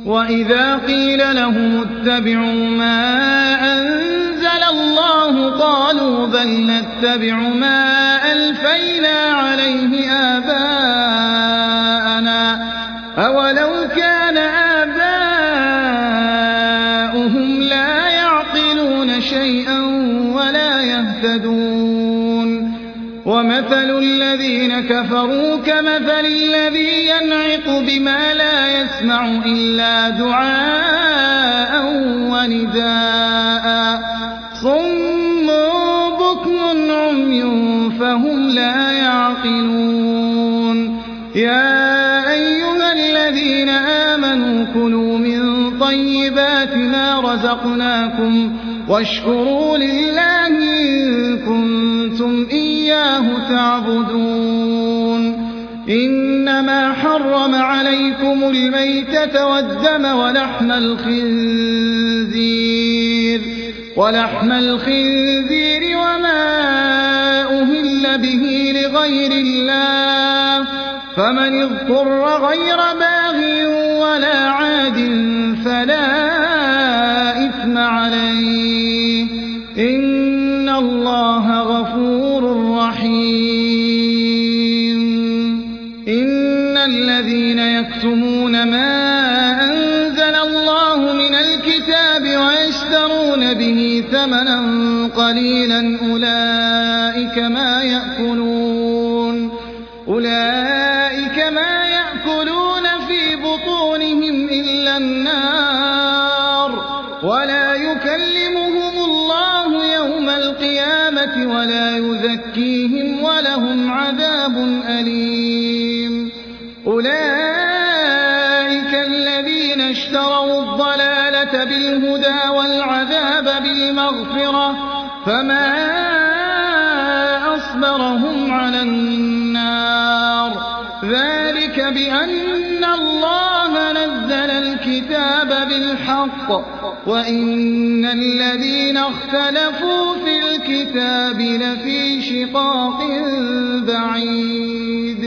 وإذا قيل لهم اتبعوا ما أنزل الله قالوا بل نتبع ما ألفينا عليه آباءنا أولو كان آباؤهم لا يعقلون شيئا ولا يهتدون ومثل الذين كفروا كمثل الذي ينعق بما لا يسمع إلا دعاء ونداء صم بكم عمي فهم لا يعقلون يا أيها الذين آمنوا كلوا من طيبات ما رزقناكم واشكروا لله إن كنتم إياه تعبدون إنما حرم عليكم الميتة والدم ولحم الخنزير وما أهل به لغير الله فمن اضطر غير باغ ولا عاد فلا إثم عليه إن الله غفور رحيم إن الذين يكتمون ما أنزل الله من الكتاب ويشترون به ثمنا قليلا أولئك ما يأكلون في بطونهم إلا النار ولا يكلمهم الله يوم القيامة ولا يزكيهم ولهم عذاب أليم أولئك الذين اشتروا الضلالة بالهدى والعذاب بالمغفرة فما أصبرهم على النار ذلك بأن الله نزل الكتاب بالحق وإن الذين اختلفوا في الكتاب لفي شقاق بعيد